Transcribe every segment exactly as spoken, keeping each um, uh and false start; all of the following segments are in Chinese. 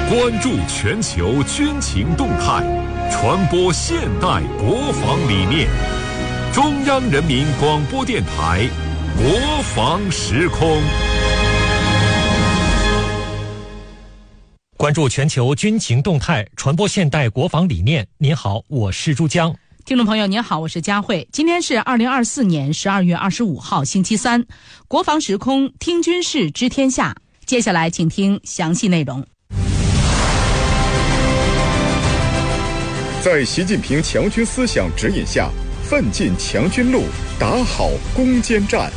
关注全球军情动态，传播现代国防理念。中央人民广播电台国防时空。 关注全球军情动态，传播现代国防理念。您好，我是朱江。 听众朋友您好，我是佳慧。今天是二零二四年十二月二十五号星期三，国防时空听军事知天下。接下来请听详细内容。 在习近平强军思想指引下，奋进强军路，打好攻坚战。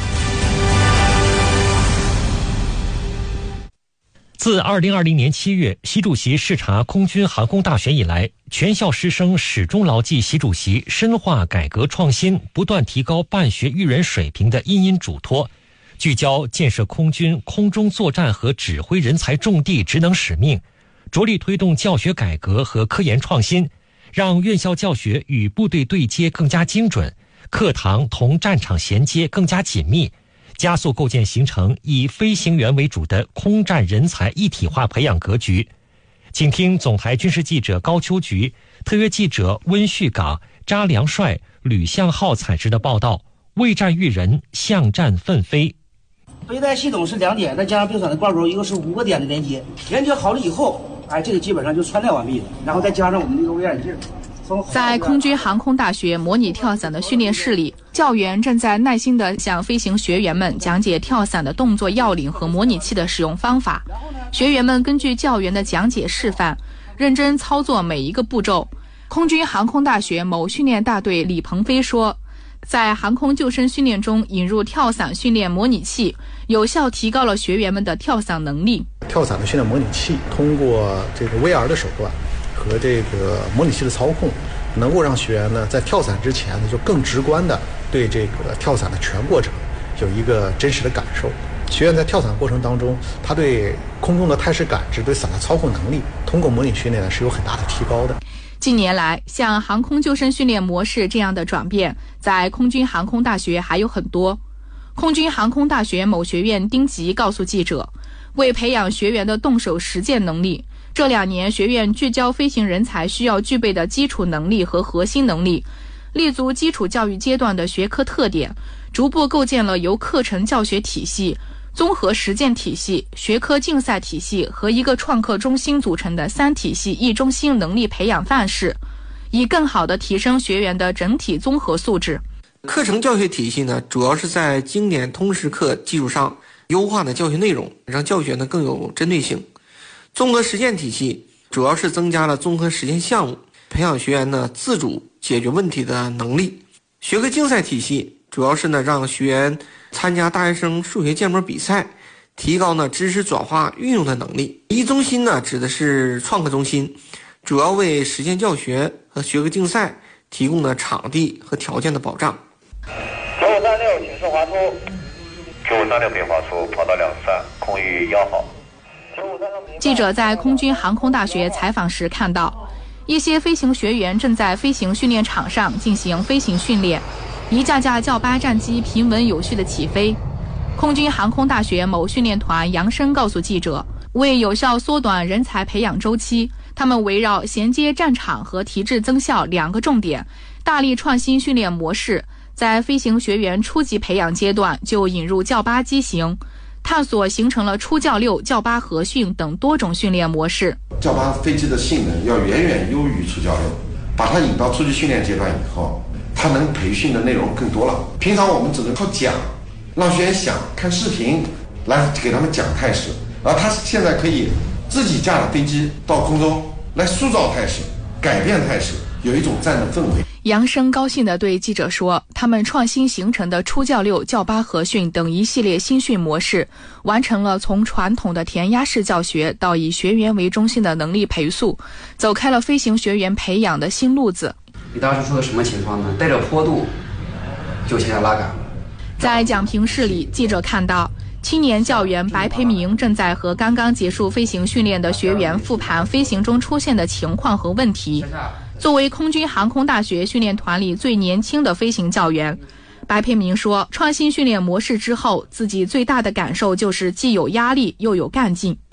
自二零二零年七月习主席视察空军航空大学以来，全校师生始终牢记习主席深化改革创新、不断提高办学育人水平的殷殷嘱托，聚焦建设空军空中作战和指挥人才重地职能使命，着力推动教学改革和科研创新，让院校教学与部队对接更加精准，课堂同战场衔接更加紧密，加速构建形成以飞行员为主的空战人才一体化培养格局。请听总台军事记者高秋菊、特约记者温旭岗、查良帅、吕向浩采制的报道。为战育人，向战奋飞。 飞弹系统是两点，再加上冰伞的挂钩，一个是五个点的连接，连接好了以后，哎，这个基本上就穿戴完毕了，然后再加上我们这个 V R 眼镜。 在空军航空大学模拟跳伞的训练室里，教员正在耐心地向飞行学员们讲解跳伞的动作要领和模拟器的使用方法。学员们根据教员的讲解示范，认真操作每一个步骤。空军航空大学某训练大队李鹏飞说，在航空救生训练中引入跳伞训练模拟器，有效提高了学员们的跳伞能力。 跳伞的训练模拟器通过这个 V R 的手段和这个模拟器的操控，能够让学员呢在跳伞之前呢就更直观的对这个跳伞的全过程有一个真实的感受。学员在跳伞过程当中，他对空中的态势感知、对伞的操控能力，通过模拟训练呢是有很大的提高的。 近年来，像航空救生训练模式这样的转变，在空军航空大学还有很多。空军航空大学某学院丁吉告诉记者，为培养学员的动手实践能力，这两年学院聚焦飞行人才需要具备的基础能力和核心能力，立足基础教育阶段的学科特点，逐步构建了由课程教学体系、综合实践体系、学科竞赛体系和一个创客中心组成的三体系一中心能力培养范式，以更好地提升学员的整体综合素质。 课程教学体系呢，主要是在经典通识课基础上优化的教学内容，让教学呢更有针对性。综合实践体系主要是增加了综合实践项目，培养学员呢自主解决问题的能力。学科竞赛体系主要是呢让学员参加大学生数学建模比赛，提高呢知识转化运用的能力。一中心呢指的是创客中心，主要为实践教学和学科竞赛提供了场地和条件的保障。 九五三六，请示滑出。九五三六并滑出，跑道两三，空域幺号。 记者在空军航空大学采访时看到，一些飞行学员正在飞行训练场上进行飞行训练，一架架教八战机平稳有序地起飞。空军航空大学某训练团杨生告诉记者，为有效缩短人才培养周期，他们围绕衔接战场和提质增效两个重点，大力创新训练模式，在飞行学员初级培养阶段就引入教八机型，探索形成了初教六、教八合训等多种训练模式。 教八飞机的性能要远远优于初教六，把它引到初级训练阶段以后，它能培训的内容更多了。平常我们只能靠讲，让学员想看视频来给他们讲态势，而他现在可以自己驾着飞机到空中来塑造态势、改变态势，有一种战的氛围。 杨生高兴地对记者说，他们创新形成的初教六、教八合训等一系列新训模式，完成了从传统的填鸭式教学到以学员为中心的能力培塑，走开了飞行学员培养的新路子。 你当时说的什么情况呢？带着坡度就向下拉杆。 在讲评室里，记者看到青年教员白培明正在和刚刚结束飞行训练的学员复盘飞行中出现的情况和问题。作为空军航空大学训练团里最年轻的飞行教员，白培明说，创新训练模式之后，自己最大的感受就是既有压力又有干劲。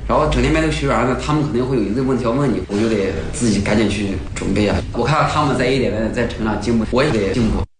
然后整天面对学员呢，他们肯定会有一个问题要问你，我就得自己赶紧去准备啊。我看到他们在一点点在成长进步，我也得进步。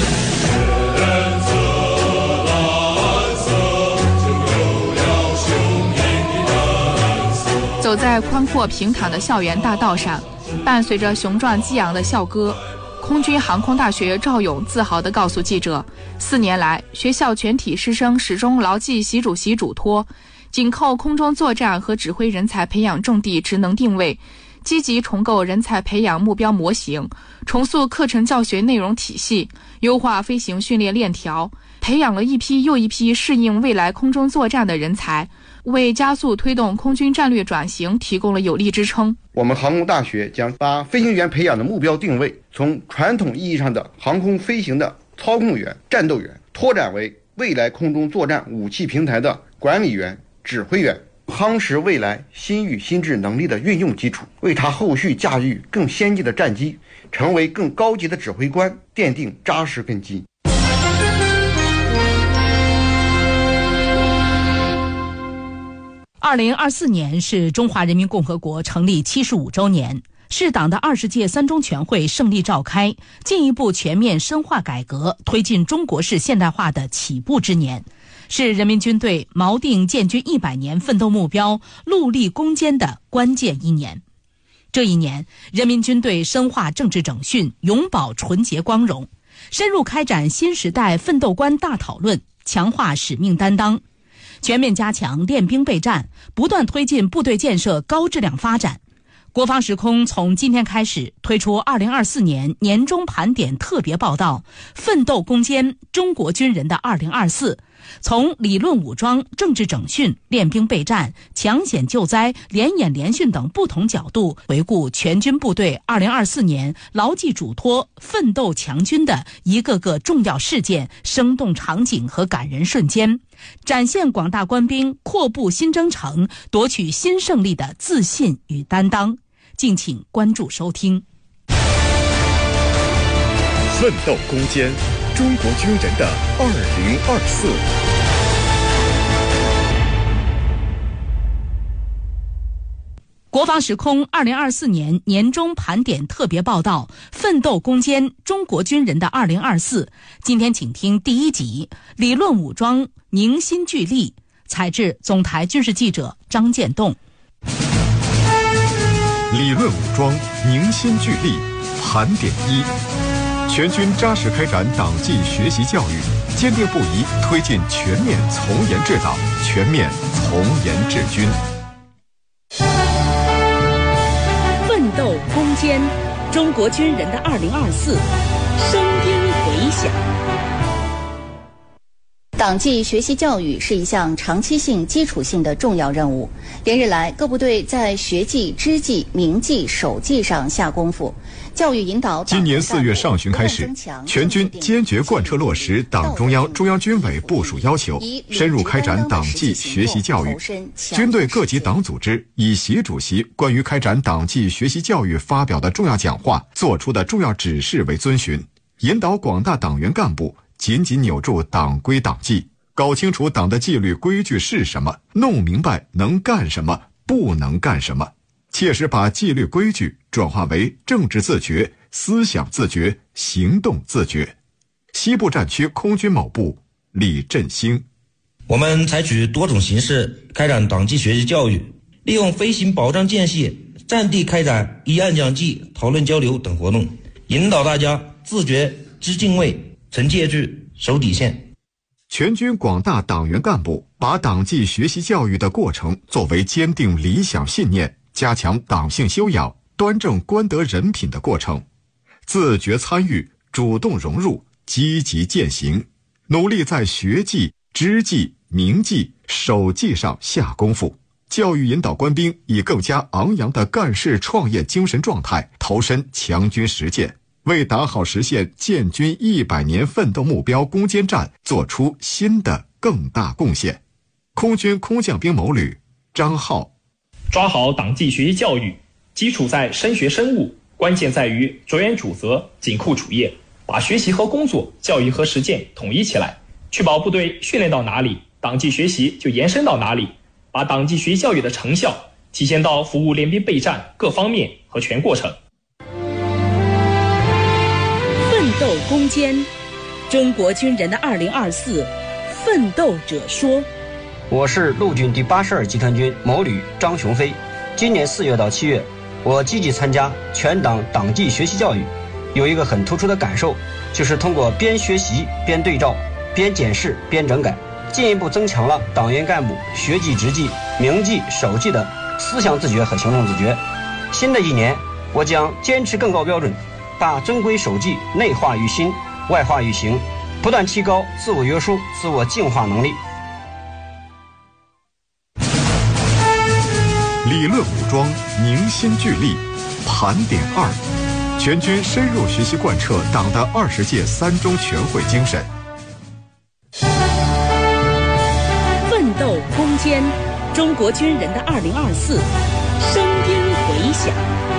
走在宽阔平坦的校园大道上，伴随着雄壮激昂的校歌，空军航空大学赵勇自豪地告诉记者，四年来，学校全体师生始终牢记习主席嘱托，紧扣空中作战和指挥人才培养重地职能定位，积极重构人才培养目标模型，重塑课程教学内容体系，优化飞行训练链条，培养了一批又一批适应未来空中作战的人才，为加速推动空军战略转型提供了有力支撑。 我们航空大学将把飞行员培养的目标定位从传统意义上的航空飞行的操控员、战斗员，拓展为未来空中作战武器平台的管理员、指挥员，夯实未来新域新制能力的运用基础，为他后续驾驭更先进的战机，成为更高级的指挥官奠定扎实根基。 二零二四年是中华人民共和国成立七十五周年，是党的二十届三中全会胜利召开，进一步全面深化改革，推进中国式现代化的起步之年，是人民军队锚定建军一百年奋斗目标、戮力攻坚的关键一年。这一年，人民军队深化政治整训，永葆纯洁光荣，深入开展新时代奋斗观大讨论，强化使命担当，全面加强练兵备战，不断推进部队建设高质量发展。国防时空从今天开始推出二零二四年年终盘点特别报道，奋斗攻坚中国军人的二零二四，从理论武装、政治整训、练兵备战、抢险救灾、联演联训等不同角度回顾全军部队二零二四年牢记嘱托、奋斗强军的一个个重要事件、生动场景和感人瞬间，展现广大官兵阔步新征程、夺取新胜利的自信与担当。敬请关注收听。 奋斗攻坚中国军人的二零二四。 国防时空二零二四年年终盘点特别报道，奋斗攻坚中国军人的二零二四。今天请听第一集，理论武装凝心聚力，采制总台军事记者张建栋。 理论武装凝心聚力，盘点一，全军扎实开展党纪学习教育，坚定不移推进全面从严治党，全面从严治军。 奋斗攻坚中国军人的二零二四，声音回响。 党纪学习教育是一项长期性、基础性的重要任务。连日来，各部队在学纪、知纪、明纪、守纪上下功夫，教育引导。 今年四月上旬开始，全军坚决贯彻落实党中央、中央军委部署要求，深入开展党纪学习教育。军队各级党组织以习主席关于开展党纪学习教育发表的重要讲话、作出的重要指示为遵循，引导广大党员干部紧紧扭住党规党纪，搞清楚党的纪律规矩是什么，弄明白能干什么，不能干什么，切实把纪律规矩转化为政治自觉、思想自觉、行动自觉。西部战区空军某部李振兴： 我们采取多种形式开展党纪学习教育，利用飞行保障间隙、战地开展一案讲纪、讨论交流等活动，引导大家自觉、知敬畏、存戒矩、守底线。 全军广大党员干部把党纪学习教育的过程作为坚定理想信念、加强党性修养、端正官德人品的过程，自觉参与、主动融入、积极践行，努力在学纪、知纪、明纪、守纪上下功夫，教育引导官兵以更加昂扬的干事创业精神状态投身强军实践，为打好实现建军一百年奋斗目标攻坚战做出新的更大贡献。空军空降兵某旅张浩： 抓好党纪学习教育，基础在深学深悟，关键在于着眼主责，紧扣主业，把学习和工作、教育和实践统一起来，确保部队训练到哪里，党纪学习就延伸到哪里， 把党纪学习教育的成效体现到服务联兵备战各方面和全过程。 奋斗攻坚，中国军人的二零二四奋斗者说。 我是陆军第八十二集团军某旅张雄飞。今年四月到七月，我积极参加全党党纪学习教育，有一个很突出的感受，就是通过边学习边对照、边检视边整改，进一步增强了党员干部学纪执纪、铭记守纪的思想自觉和行动自觉。新的一年，我将坚持更高标准，把遵规守纪内化于心、外化于行，不断提高自我约束、自我净化能力。 理论武装，凝心聚力，盘点二，全军深入学习贯彻党的二十届三中全会精神。 奋斗攻坚，中国军人的二零二四，声音回响。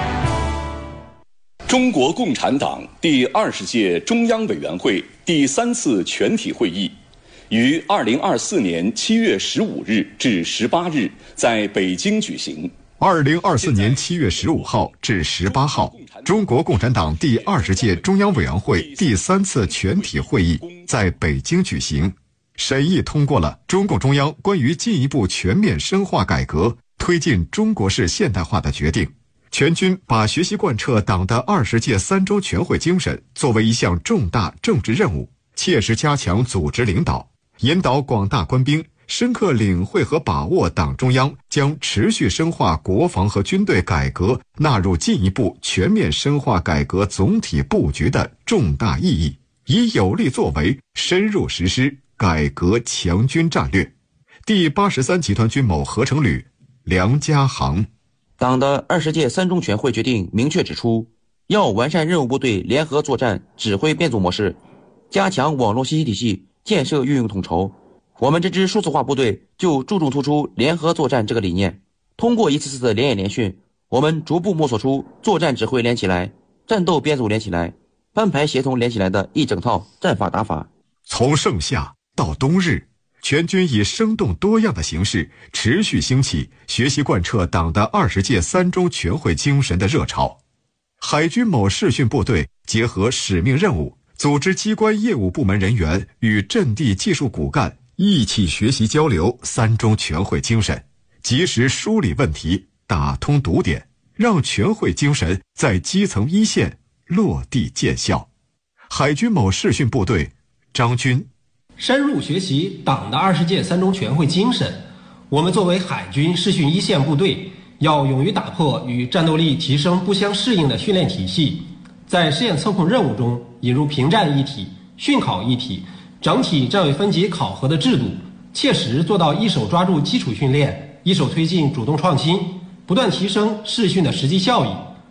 中国共产党第二十届中央委员会第三次全体会议于二零二四年七月十五日至十八日在北京举行。 二零二四年七月十五号至十八号，中国共产党第二十届中央委员会第三次全体会议在北京举行，审议通过了中共中央关于进一步全面深化改革、推进中国式现代化的决定。全军把学习贯彻党的二十届三中全会精神作为一项重大政治任务，切实加强组织领导，引导广大官兵深刻领会和把握党中央将持续深化国防和军队改革纳入进一步全面深化改革总体布局的重大意义，以有力作为深入实施改革强军战略。第八十三集团军某合成旅梁家航。 党的二十届三中全会决定明确指出，要完善任务部队联合作战指挥编组模式，加强网络信息体系建设运用统筹。我们这支数字化部队就注重突出联合作战这个理念。通过一次次的联演联训，我们逐步摸索出作战指挥连起来、战斗编组连起来、班排协同连起来的一整套战法打法。 从盛夏到冬日，全军以生动多样的形式持续兴起学习贯彻党的二十届三中全会精神的热潮。海军某视训部队结合使命任务，组织机关业务部门人员与阵地技术骨干一起学习交流三中全会精神，及时梳理问题，打通堵点，让全会精神在基层一线落地见效。海军某视训部队张军。 深入学习党的二十届三中全会精神，我们作为海军视训一线部队，要勇于打破与战斗力提升不相适应的训练体系，在试验测控任务中引入平战一体、训考一体、整体战委分级考核的制度，切实做到一手抓住基础训练，一手推进主动创新，不断提升视训的实际效益。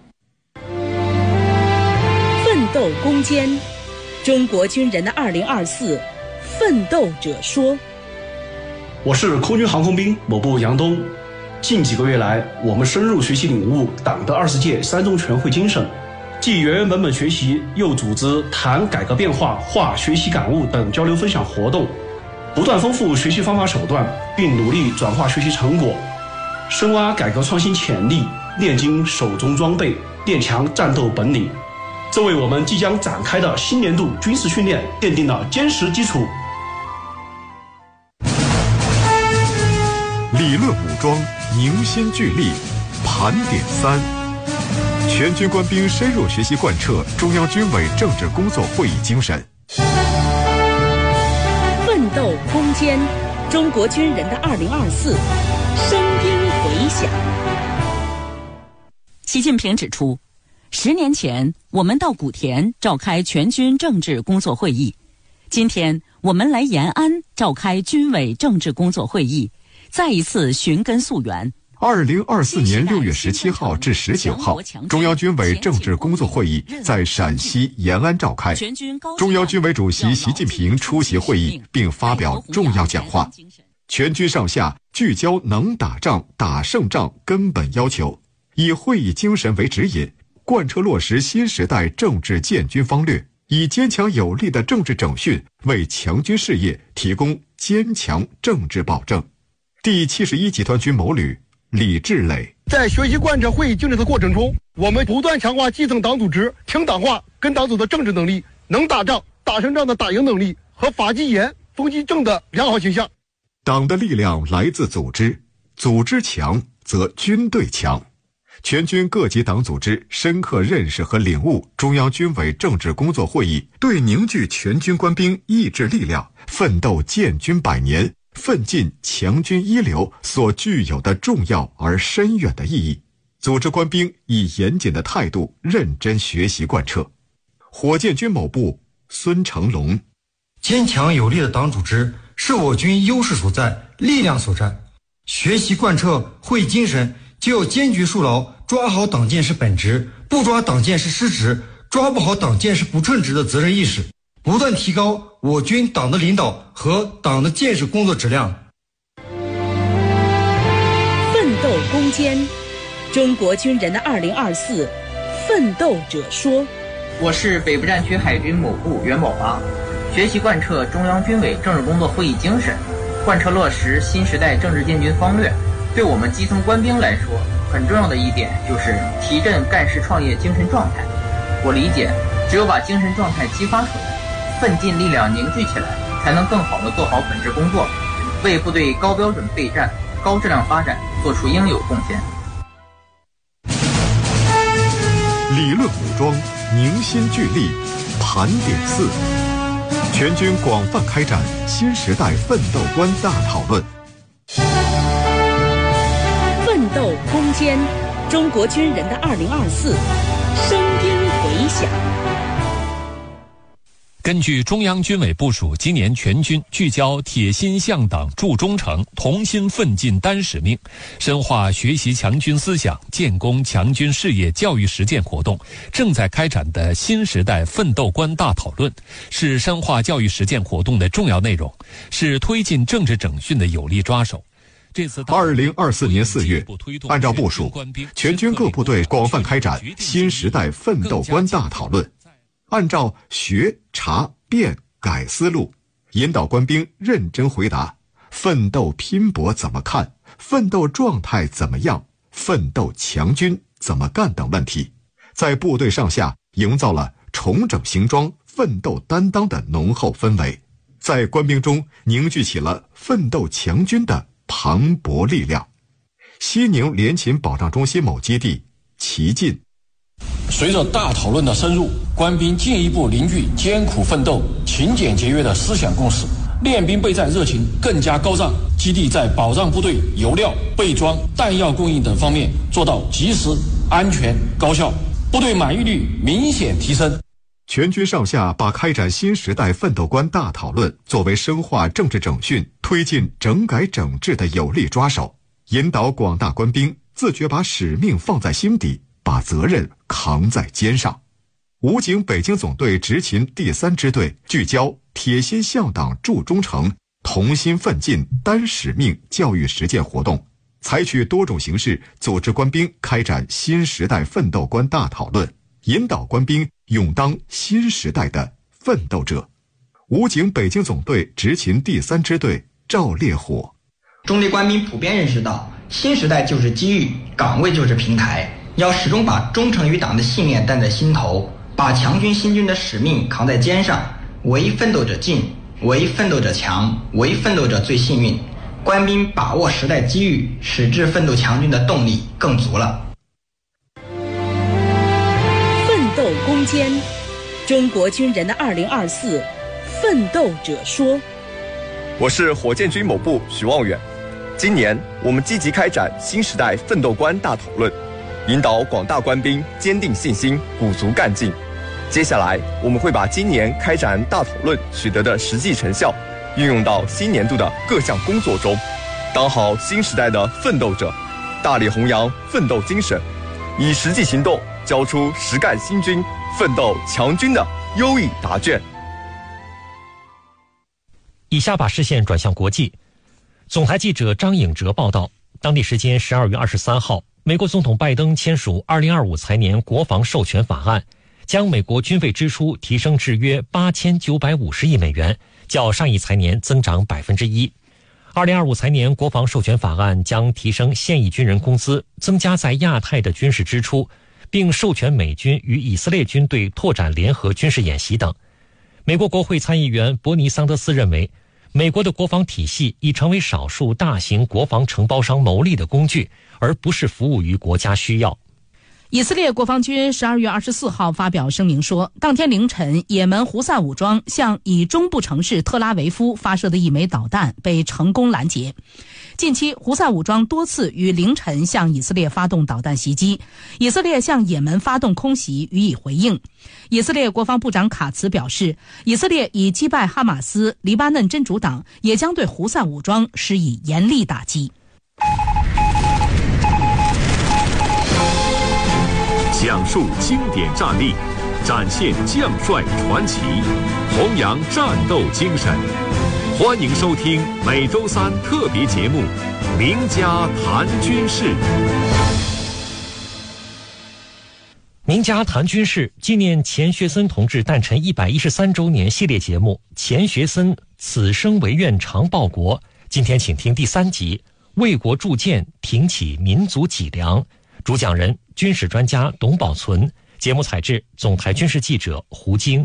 奋斗攻坚，中国军人的二零二四奋斗者说。 我是空军航空兵某部杨东。近几个月来，我们深入学习领悟党的二十届三中全会精神，既原原本本学习，又组织谈改革变化、话学习感悟等交流分享活动，不断丰富学习方法手段，并努力转化学习成果，深挖改革创新潜力，练精手中装备，练强战斗本领。这为我们即将展开的新年度军事训练奠定了坚实基础。 理论武装，凝心聚力，盘点三，全军官兵深入学习贯彻中央军委政治工作会议精神。 奋斗攻坚，中国军人的二零二四，声音回响。 习近平指出，十年前我们到古田召开全军政治工作会议，今天我们来延安召开军委政治工作会议，再一次寻根溯源。 二零二四年六月十七号至十九号，中央军委政治工作会议在陕西延安召开。中央军委主席习近平出席会议并发表重要讲话。全军上下聚焦能打仗、打胜仗根本要求，以会议精神为指引，贯彻落实新时代政治建军方略，以坚强有力的政治整训为强军事业提供坚强政治保证。 第七十一集团军某旅李志磊。 在学习贯彻会议精神的过程中，我们不断强化基层党组织听党话、跟党走的政治能力，能打仗、打胜仗的打赢能力和法纪严、风纪正的良好形象。 党的力量来自组织，组织强则军队强。全军各级党组织深刻认识和领悟中央军委政治工作会议对凝聚全军官兵意志力量、奋斗建军百年、奋进强军一流所具有的重要而深远的意义，组织官兵以严谨的态度认真学习贯彻。火箭军某部孙成龙。 坚强有力的党组织是我军优势所在、力量所在。学习贯彻会议精神，就要坚决树牢抓好党建是本职，不抓党建是失职，抓不好党建是不称职的责任意识，不断提高我军党的领导和党的建设工作质量。 奋斗攻坚，中国军人的二零二四奋斗者说。 我是北部战区海军某部袁宝华，学习贯彻中央军委政治工作会议精神，贯彻落实新时代政治建军方略，对我们基层官兵来说，很重要的一点就是提振干事创业精神状态。我理解，只有把精神状态激发出来，奋进力量凝聚起来，才能更好地做好本职工作，为部队高标准备战、高质量发展做出应有贡献。 理论武装，凝心聚力，盘点四，全军广泛开展新时代奋斗观大讨论。 奋斗攻坚，中国军人的二零二四，声音回响。 根据中央军委部署，今年全军聚焦铁心向党筑忠诚，同心奋进担使命，深化学习强军思想、建功强军事业教育实践活动，正在开展的新时代奋斗观大讨论，是深化教育实践活动的重要内容，是推进政治整训的有力抓手。 二零二四年四月，按照部署，全军各部队广泛开展新时代奋斗观大讨论，按照学、查、变、改思路，引导官兵认真回答奋斗拼搏怎么看、奋斗状态怎么样、奋斗强军怎么干等问题，在部队上下营造了重整行装、奋斗担当的浓厚氛围，在官兵中凝聚起了奋斗强军的磅礴力量。西宁联勤保障中心某基地，齐进。 随着大讨论的深入，官兵进一步凝聚艰苦奋斗、勤俭节约的思想共识，练兵备战热情更加高涨。基地在保障部队油料、备装、弹药供应等方面做到及时、安全、高效，部队满意率明显提升。 全军上下把开展新时代奋斗观大讨论作为深化政治整训、推进整改整治的有力抓手，引导广大官兵自觉把使命放在心底，把责任扛在肩上。武警北京总队执勤第三支队聚焦铁心向党筑忠诚、同心奋进担使命教育实践活动，采取多种形式组织官兵开展新时代奋斗观大讨论，引导官兵勇当新时代的奋斗者。武警北京总队执勤第三支队赵烈火。 中队官兵普遍认识到，新时代就是机遇，岗位就是平台，要始终把忠诚于党的信念担在心头，把强军新军的使命扛在肩上，为奋斗者进，为奋斗者强，为奋斗者最幸运。官兵把握时代机遇，使之奋斗强军的动力更足了。 奋斗攻坚，中国军人的二零二四，奋斗者说。 我是火箭军某部许望远。今年我们积极开展新时代奋斗观大讨论，引导广大官兵坚定信心，鼓足干劲。接下来我们会把今年开展大讨论取得的实际成效运用到新年度的各项工作中，当好新时代的奋斗者，大力弘扬奋斗精神，以实际行动交出实干新军、奋斗强军的优异答卷。 以下把视线转向国际。总台记者张颖哲报道，当地时间十二月二十三号，美国总统拜登签署二零二五财年国防授权法案，将美国军费支出提升至约八千九百五十亿美元，较上一财年增长百分之一。 二零二五财年国防授权法案将提升现役军人工资，增加在亚太的军事支出，并授权美军与以色列军队拓展联合军事演习等。美国国会参议员伯尼·桑德斯认为，美国的国防体系已成为少数大型国防承包商牟利的工具，而不是服务于国家需要。 以色列国防军十二月二十四号发表声明说，当天凌晨，也门胡塞武装向以中部城市特拉维夫发射的一枚导弹被成功拦截。近期，胡塞武装多次于凌晨向以色列发动导弹袭击，以色列向也门发动空袭予以回应。以色列国防部长卡茨表示，以色列已击败哈马斯，黎巴嫩真主党也将对胡塞武装施以严厉打击。 讲述经典战例，展现将帅传奇，弘扬战斗精神。欢迎收听每周三特别节目《名家谈军事》。 名家谈军事纪念钱学森同志诞辰一百一十三周年系列节目《钱学森此生惟愿常报国》，今天请听第三集《为国铸剑，挺起民族脊梁》，主讲人军事专家董宝存，节目采制总台军事记者胡晶。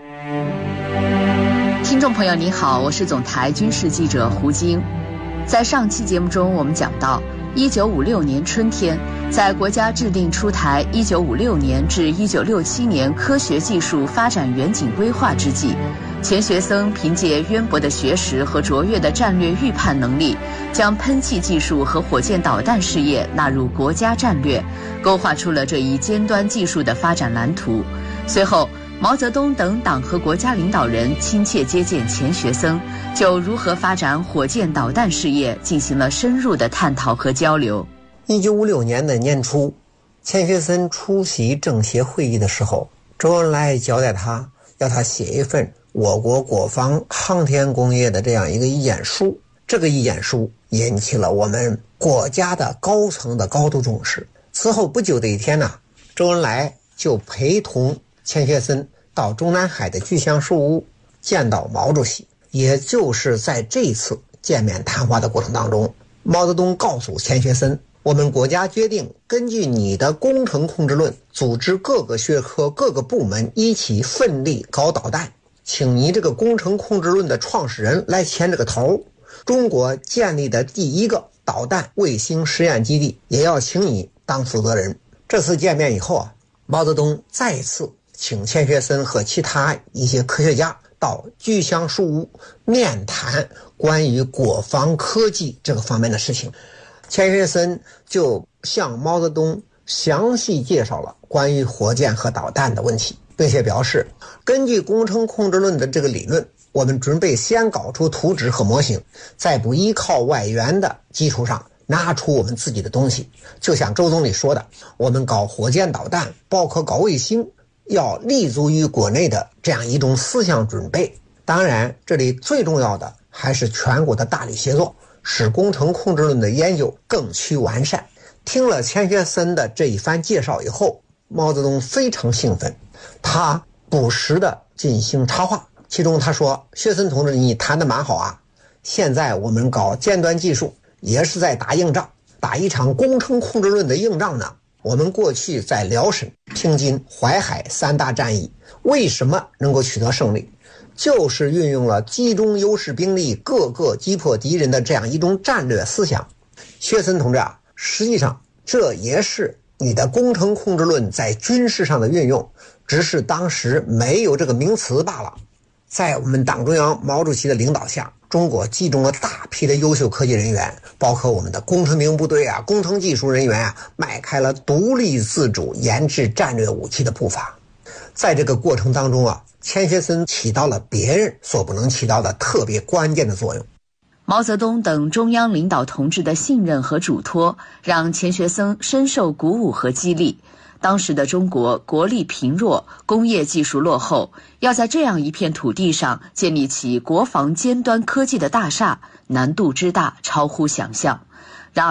听众朋友您好，我是总台军事记者胡晶。在上期节目中，我们讲到一九五六年春天，在国家制定出台一九五六年至一九六七年科学技术发展远景规划之际，钱学森凭借渊博的学识和卓越的战略预判能力，将喷气技术和火箭导弹事业纳入国家战略，勾画出了这一尖端技术的发展蓝图。随后，毛泽东等党和国家领导人亲切接见钱学森，就如何发展火箭导弹事业进行了深入的探讨和交流。 一九五六年的年初，钱学森出席政协会议的时候，周恩来交代他要他写一份我国国防航天工业的这样一个意见书。这个意见书引起了我们国家的高层的高度重视。此后不久的一天呢、啊，周恩来就陪同钱学森到中南海的巨橡树屋见到毛主席。也就是在这次见面谈话的过程当中，毛泽东告诉钱学森，我们国家决定根据你的工程控制论，组织各个学科各个部门一起奋力搞导弹，请你这个工程控制论的创始人来牵这个头。中国建立的第一个导弹卫星实验基地也要请你当负责人。这次见面以后啊，毛泽东再次请钱学森和其他一些科学家到巨橡树屋面谈关于国防科技这个方面的事情。钱学森就向毛泽东详细介绍了关于火箭和导弹的问题，并且表示，根据工程控制论的这个理论，我们准备先搞出图纸和模型，在不依靠外援的基础上拿出我们自己的东西。就像周总理说的，我们搞火箭导弹，包括搞卫星，要立足于国内的这样一种思想准备。当然，这里最重要的还是全国的大力协作，使工程控制论的研究更趋完善。听了钱学森的这一番介绍以后，毛泽东非常兴奋，他不时地进行插话。其中他说，学森同志，你谈得蛮好啊，现在我们搞尖端技术也是在打硬仗，打一场工程控制论的硬仗呢。我们过去在辽沈、平津、淮海三大战役为什么能够取得胜利，就是运用了集中优势兵力各个击破敌人的这样一种战略思想。学森同志啊，实际上这也是你的工程控制论在军事上的运用，只是当时没有这个名词罢了。在我们党中央毛主席的领导下，中国集中了大批的优秀科技人员，包括我们的工程兵部队啊、工程技术人员啊，迈开了独立自主研制战略武器的步伐。在这个过程当中啊，钱学森起到了别人所不能起到的特别关键的作用。 毛泽东等中央领导同志的信任和嘱托，让钱学森深受鼓舞和激励。当时的中国国力贫弱，工业技术落后，要在这样一片土地上建立起国防尖端科技的大厦，难度之大超乎想象。然而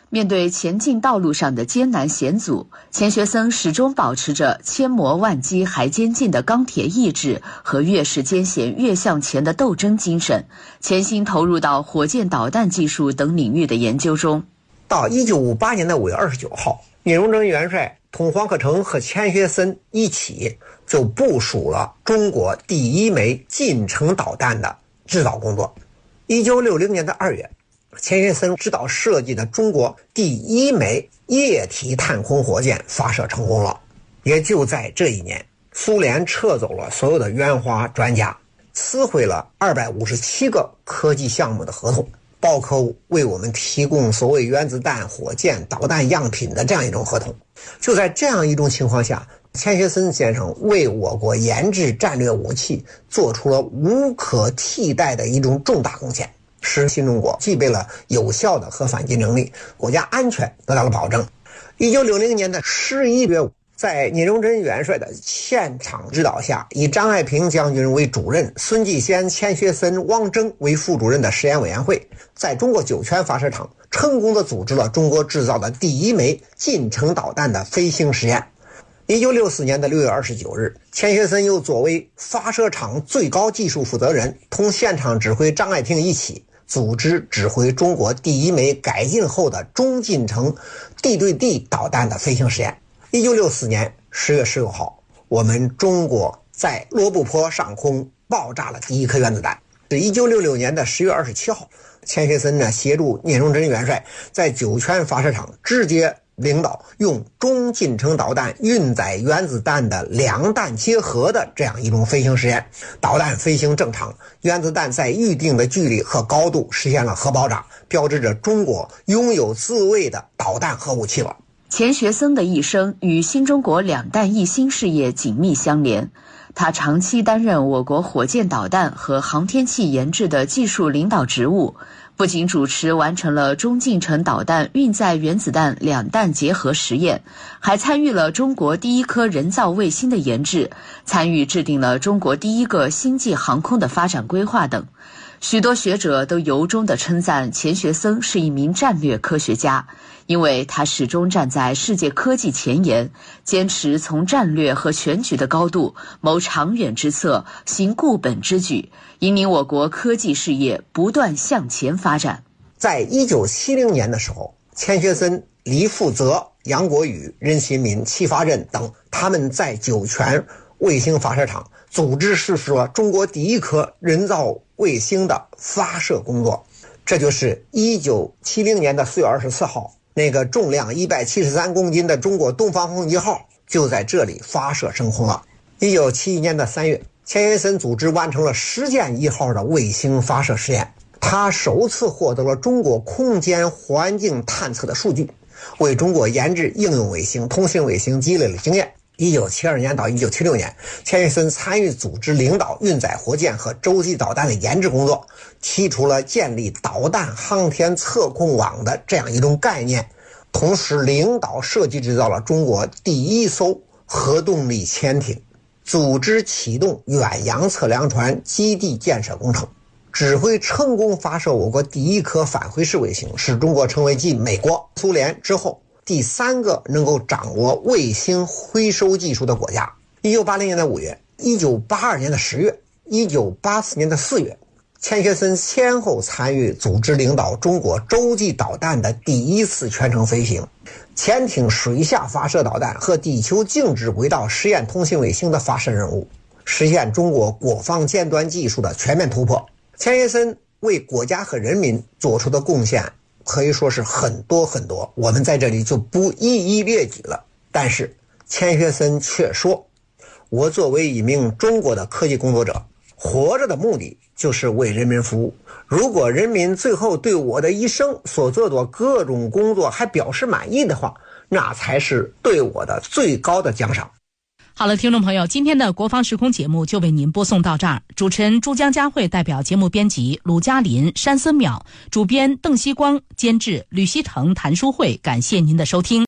面对前进道路上的艰难险阻，钱学森始终保持着千磨万击还坚劲的钢铁意志和越是艰险越向前的斗争精神，潜心投入到火箭导弹技术等领域的研究中。 到一九五八年的五月二十九号，聂荣臻元帅同黄克诚和钱学森一起就部署了中国第一枚近程导弹的制造工作。一九六零年的二月，钱学森指导设计的中国第一枚液体探空火箭发射成功了。也就在这一年，苏联撤走了所有的援华专家，撕毁了二百五十七个科技项目的合同，包括为我们提供所谓原子弹、火箭、导弹样品的这样一种合同。就在这样一种情况下，钱学森先生为我国研制战略武器做出了无可替代的一种重大贡献，使新中国具备了有效的核反击能力，国家安全得到了保证。一九六零年的十一月，在聂荣臻元帅的现场指导下，以张爱萍将军为主任，孙继先、钱学森、汪征为副主任的实验委员会，在中国酒泉发射场成功地组织了中国制造的第一枚近程导弹的飞行实验。一九六四年的六月二十九日，钱学森又作为发射场最高技术负责人，同现场指挥张爱萍一起组织指挥中国第一枚改进后的中近程地对地导弹的飞行实验。一九六四年十月十六号，我们中国在罗布泊上空爆炸了第一颗原子弹。一九六六年的十月二十七号，钱学森呢协助聂荣臻元帅在酒泉发射场直接领导用中近程导弹运载原子弹的两弹结合的这样一种飞行实验，导弹飞行正常，原子弹在预定的距离和高度实现了核爆炸，标志着中国拥有自卫的导弹核武器了。 钱学森的一生与新中国两弹一星事业紧密相连，他长期担任我国火箭导弹和航天器研制的技术领导职务，不仅主持完成了中近程导弹运载原子弹两弹结合实验，还参与了中国第一颗人造卫星的研制，参与制定了中国第一个星际航空的发展规划等。许多学者都由衷地称赞钱学森是一名战略科学家，因为他始终站在世界科技前沿，坚持从战略和全局的高度谋长远之策，行固本之举，引领我国科技事业不断向前发展。 在一九七零年的时候，钱学森、李富泽、杨国宇、任新民、戚发臻等，他们在酒泉卫星发射场组织实施了中国第一颗人造卫星的发射工作。这就是一九七零年的四月二十四号，那个重量一百七十三公斤的中国东方红一号就在这里发射升空了。一九七一年的三月，钱学森组织完成了实践一号的卫星发射实验，他首次获得了中国空间环境探测的数据，为中国研制应用卫星、通信卫星积累了经验。一九七二年到一九七六年，钱学森参与组织领导运载火箭和洲际导弹的研制工作，提出了建立导弹航天测控网的这样一种概念，同时领导设计制造了中国第一艘核动力潜艇，组织启动远洋测量船基地建设工程，指挥成功发射我国第一颗返回式卫星，使中国成为继美国、苏联之后第三个能够掌握卫星回收技术的国家。一九八零年的五月，一九八二年的十月，一九八四年的四月，钱学森先后参与组织领导中国洲际导弹的第一次全程飞行、潜艇水下发射导弹和地球静止轨道实验通信卫星的发射任务，实现中国国防尖端技术的全面突破。钱学森为国家和人民做出的贡献可以说是很多很多，我们在这里就不一一列举了。但是钱学森却说，我作为一名中国的科技工作者，活着的目的就是为人民服务，如果人民最后对我的一生所做的各种工作还表示满意的话，那才是对我的最高的奖赏。 好了，听众朋友，今天的国防时空节目就为您播送到这儿。主持人朱江佳慧代表节目编辑鲁嘉林、山森淼，主编邓希光，监制吕希成、谭淑慧，感谢您的收听。